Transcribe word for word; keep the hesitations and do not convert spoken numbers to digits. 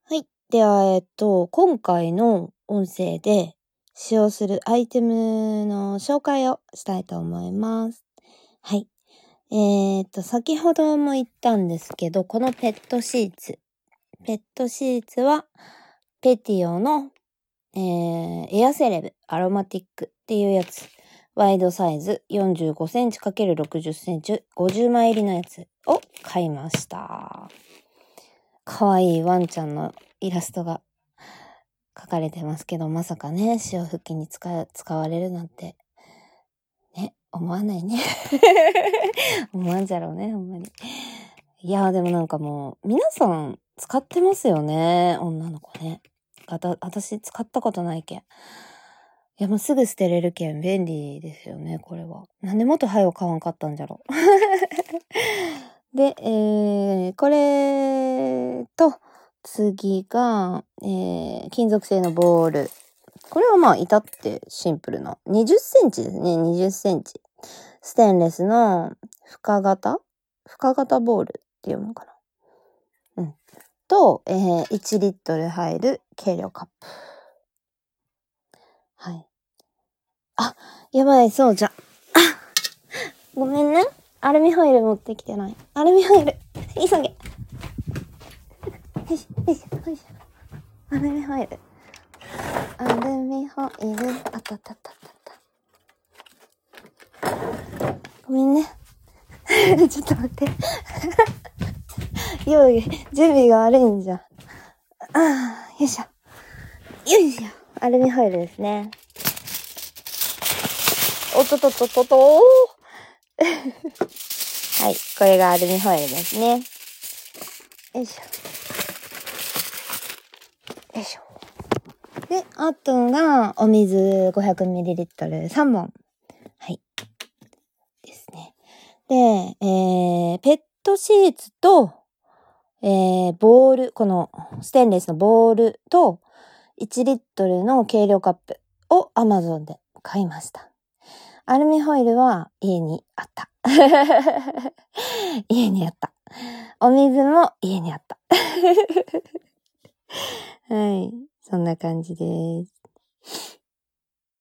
はい。では、えっと、今回の音声で使用するアイテムの紹介をしたいと思います。はい。えー、っと、先ほども言ったんですけど、このペットシーツ。ペットシーツは、ペティオの、えー、エアセレブアロマティックっていうやつ。ワイドサイズ よんじゅうごセンチ×ろくじゅっセンチごじゅうまい入りのやつを買いました。かわいいワンちゃんのイラストが書かれてますけど、まさかね、潮吹きに使う、使われるなんて、ね、思わないね。思わんじゃろうね、ほんまに。いやーでもなんかもう、皆さん使ってますよね、女の子ね。あた、私使ったことないけん。いやもうすぐ捨てれるけん便利ですよね、これは。なんでもっと早く買わんかったんじゃろう。で、えー、これと、次が、えー、金属製のボール。これはまあ、至ってシンプルな。にじゅっセンチですね。にじゅっセンチ。ステンレスの深型深型ボールっていうのかな。うん。と、えー、いちリットル入る計量カップ。はい。あ、やばい、そうじゃ。あ、ごめんね。アルミホイル持ってきてない。アルミホイル。急げ。よいしょ、よいしょ、よいしょ。アルミホイル。アルミホイル。あったあったあったあった。ごめんね。ちょっと待って。用意、準備が悪いんじゃん。ああ、よいしょ。よいしょ。アルミホイルですね。おっとっとっとっとっとはい、これがアルミホイルですね。よいしょ。よいしょ。で、あとが、お水 ごひゃくミリリットルさんぼん。はい。ですね。で、えー、ペットシーツと、えー、ボール、このステンレスのボールといちリットルの計量カップを Amazon で買いました。アルミホイルは家にあった。家にあった。お水も家にあった。はい。そんな感じです。